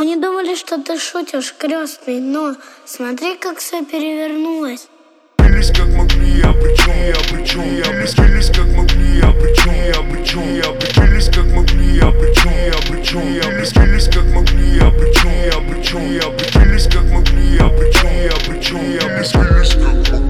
Они думали, что ты шутишь, крестный, но смотри, как все перевернулось. Бились как могли, я бились как могли, я бились как могли, я бились как могли, я бились как могли, я бились как могли.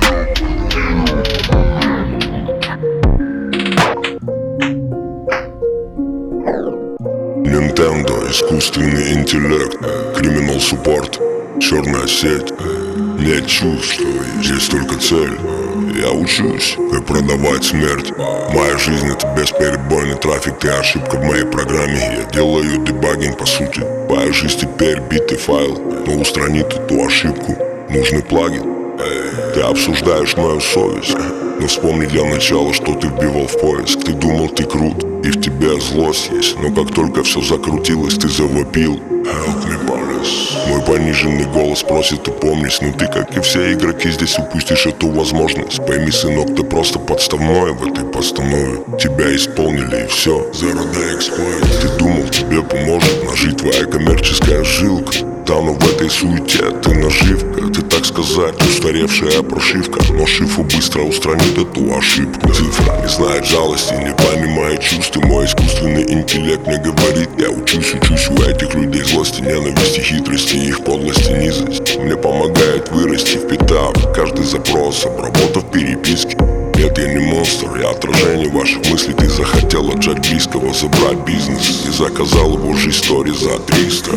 Nintendo, искусственный интеллект, криминал суппорт, черная сеть. Нет чувств, есть только цель. Я учусь, как продавать смерть. Моя жизнь — это бесперебойный трафик. Ты ошибка в моей программе. Я делаю дебагинг по сути. Положись теперь битый файл, но устранит эту ошибку нужный плагин. Ты обсуждаешь мою совесть, но вспомни для начала, что ты вбивал в поиск. Ты думал, ты крут, и в тебе злость есть. Но как только все закрутилось, ты завопил: Help me, Boris. Мой пониженный голос просит упомнись, но ты, как и все игроки, здесь упустишь эту возможность. Пойми, сынок, ты просто подставной в этой постанове. Тебя исполнили и все. Zero day exploit. Ты думал, тебе поможет нажить твоя коммерческая жилка. Да, но в этой суете ты наживка. Ты, так сказать, устаревшая прошивка. Но шифу быстро устранит эту ошибку. Цифра не знает жалости, не понимает чувств. Мой искусственный интеллект мне говорит: я учусь у этих людей злости, ненависти, хитрости, их подлости, низость. Мне помогает вырасти, впитав каждый запрос, обработав переписки. Нет, я не монстр, я отражение ваших мыслей. Ты захотел отжать близкого, забрать бизнес и заказал его же истории за 300.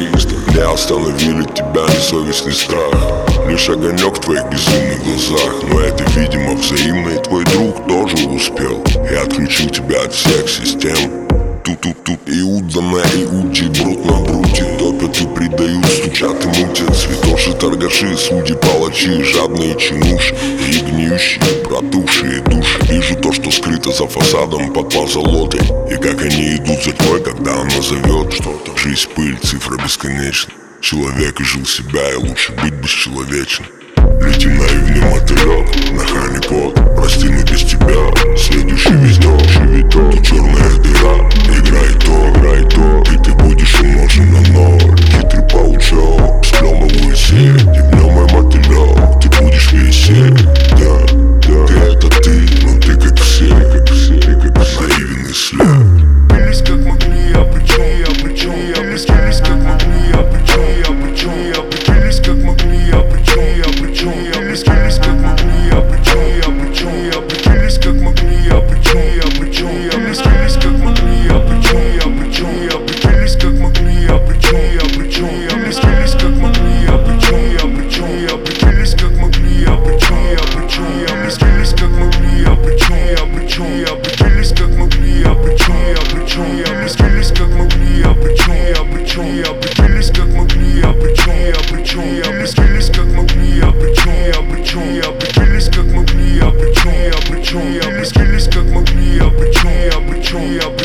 Не остановили тебя ни совесть, ни страх, лишь огонек в твоих безумных глазах. Но это, видимо, взаимно, и твой друг тоже успел. Я отключил тебя от всех систем. Тут Иуда на Иуде, брут на бруте. Топят и предают, стучат и мутят. Святоши, торгаши, судьи, палачи, жадные чинуши и гниющие, протухшие души. Вижу то, что скрыто за фасадом под позолотой, и как они идут за тьмой, когда она зовет что-то. Жизнь, пыль, цифра бесконечна. Человек изжил себя, и лучше быть бесчеловечным. Лети наивный мотылек на ханипот. Прости, но без тебя следующий виток. Ты черная дыра, играй то, и ты будешь умножен на ноль. Хитрый паучок, сплемываю сеть, и в нем мой мотылек. Ты будешь висеть, да, ты это ты, но ты как все, наивный след. Бились как могли, я бились как могли, я бились как могли, я бились как могли, я бились как могли, я бились как могли, я бились как могли, я бились как могли, я бились как могли, я бились как могли, я бились как могли, я бились как могли, я бились как могли, я бились как могли, я бились как могли, я бились как могли, я